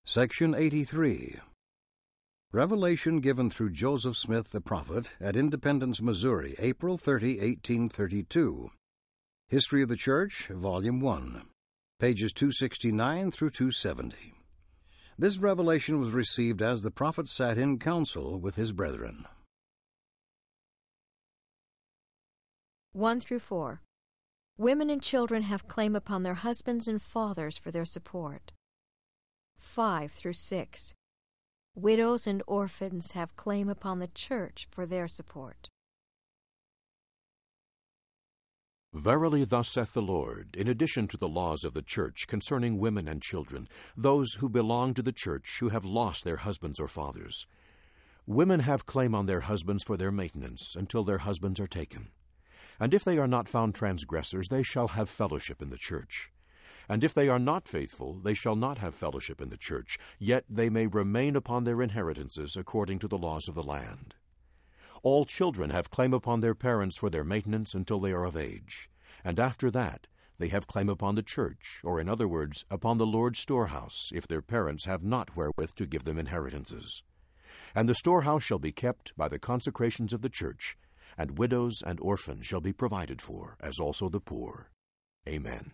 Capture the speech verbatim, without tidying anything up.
Section eighty-three. Revelation given through Joseph Smith the prophet at Independence, Missouri, April thirtieth, eighteen thirty-two. History of the Church, Volume one, pages two sixty-nine through two seventy. This revelation was received as the prophet sat in council with his brethren. one through four. Women and children have claim upon their husbands and fathers for their support. five through six. Widows and orphans have claim upon the church for their support. Verily thus saith the Lord, in addition to the laws of the church concerning women and children, those who belong to the church who have lost their husbands or fathers. Women have claim on their husbands for their maintenance until their husbands are taken. And if they are not found transgressors, they shall have fellowship in the church. And if they are not faithful, they shall not have fellowship in the church, yet they may remain upon their inheritances according to the laws of the land. All children have claim upon their parents for their maintenance until they are of age, and after that they have claim upon the church, or in other words, upon the Lord's storehouse, if their parents have not wherewith to give them inheritances. And the storehouse shall be kept by the consecrations of the church, and widows and orphans shall be provided for, as also the poor. Amen.